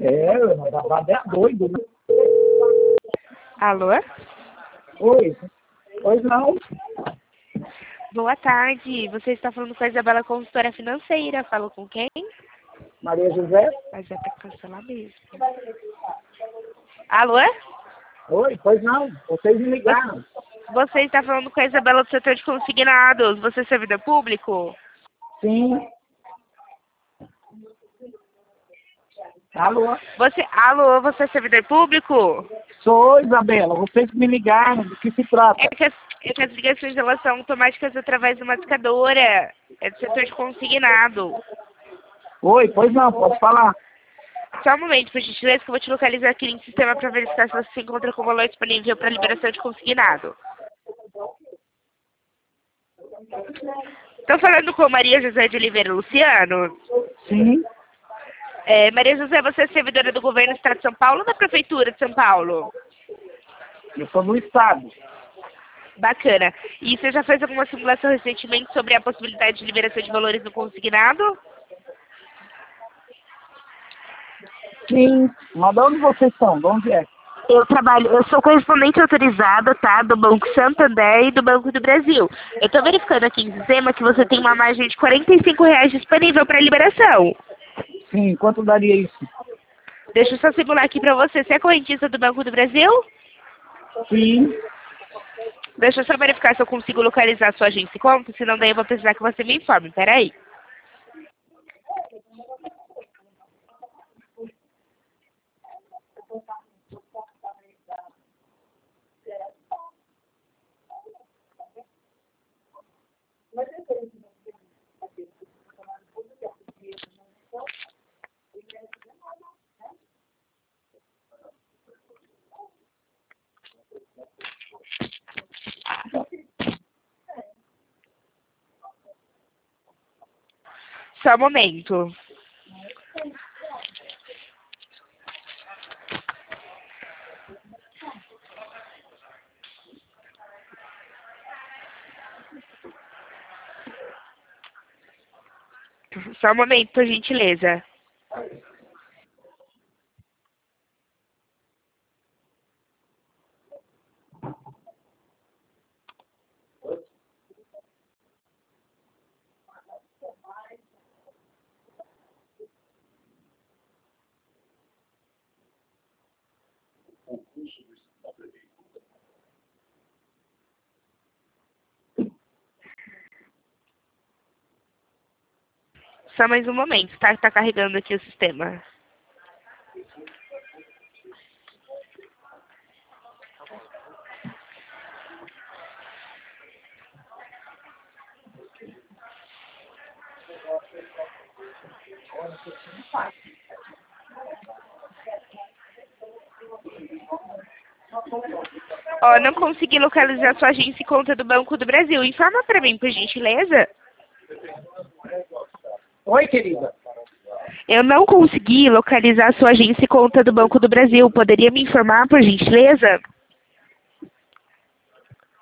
É doido, né? Alô? Oi. Pois não. Boa tarde. Você está falando com a Isabela, consultora financeira. Falo com quem? Maria José? Mas é para cancelar mesmo. Alô? Oi, pois não. Vocês me ligaram. Você está falando com a Isabela do setor de consignados. Você é servidor público? Sim. Alô? Alô, você é servidor público? Sou, Isabela. Vocês me ligaram. Do que se trata? É que as ligações elas são automáticas através de uma discadora. É do setor de consignado. Oi, pois não. Pode falar. Só um momento, por gentileza, que eu vou te localizar aqui no sistema para verificar se você se encontra com o valor disponível para liberação de consignado. Estou falando com Maria José de Oliveira Luciano. Sim. Maria José, você é servidora do governo do Estado de São Paulo ou da Prefeitura de São Paulo? Eu sou do Estado. Bacana. E você já fez alguma simulação recentemente sobre a possibilidade de liberação de valores no consignado? Sim. Mas de onde vocês são? De onde é? Eu sou correspondente autorizada, tá, do Banco Santander e do Banco do Brasil. Eu estou verificando aqui em sistema que você tem uma margem de R$ 45 disponível para liberação. Sim. Quanto daria isso? Deixa eu só simular aqui para você. Você é correntista do Banco do Brasil? Sim. Deixa eu só verificar se eu consigo localizar a sua agência e conta, senão daí eu vou precisar que você me informe. Peraí. Só um momento. Só um momento, por gentileza. Só mais um momento, tá? Tá carregando aqui o sistema. Ó, não consegui localizar sua agência e conta do Banco do Brasil. Informa pra mim, por gentileza. Oi, querida. Eu não consegui localizar sua agência e conta do Banco do Brasil. Poderia me informar, por gentileza?